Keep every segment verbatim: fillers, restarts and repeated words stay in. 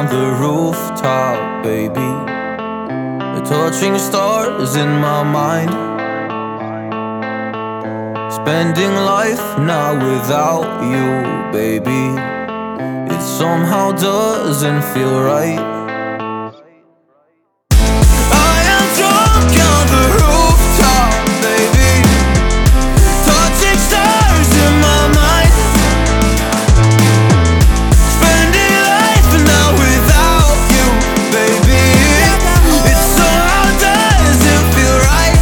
on the rooftop, baby. Touching stars in my mind. Spending life now without you, baby. It somehow doesn't feel right. I am drunk on the rooftop, baby. Touching stars in my mind. Spending life now without you, baby. It somehow doesn't feel right.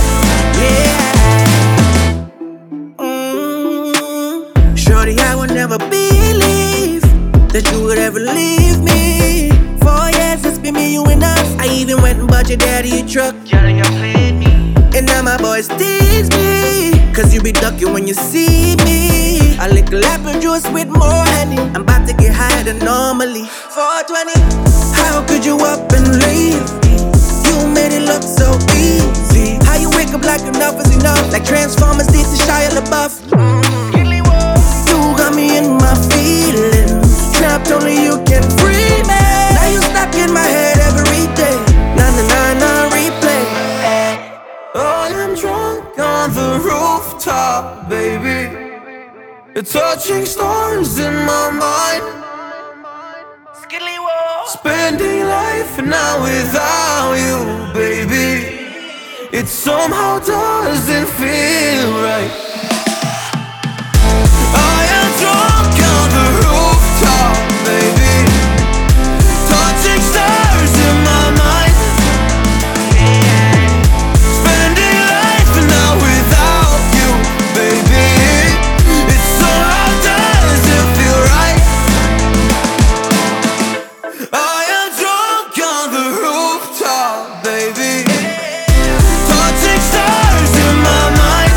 Yeah. Mm. Shorty, I would never believe that you would ever leave me. Four years, it's been me, you and us. I even went and bought your daddy a truck. Johnny, you played me. And now my boys tease me, cause you be ducking when you see me. I lick a apple juice with more honey. I'm about to get higher than normally. four twenty. How could you up and leave me? You made it look so easy. How you wake up like enough is enough, like Transformers did to Shia LaBeouf. Mm. You got me in my feelings. Trapped, only you can free me. Now you stuck in my head every day. Na na na na replay. I am drunk on the rooftop, baby. It's touching stars in my mind. Spending life now without you, baby. It somehow doesn't feel right. I am drunk on the rooftop, baby. Touching stars in my mind. Spending life now without you, baby. It somehow doesn't feel right. I am drunk on the rooftop, baby. Touching stars in my mind.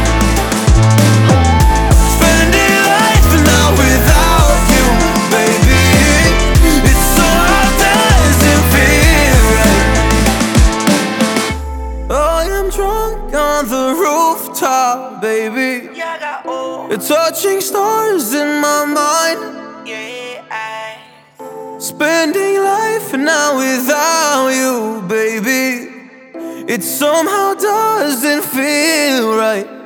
Spending life now without you, baby. It somehow doesn't feel right. I am drunk on the rooftop, baby. It's touching stars in my mind. Spending life now without you, baby. It somehow doesn't feel right.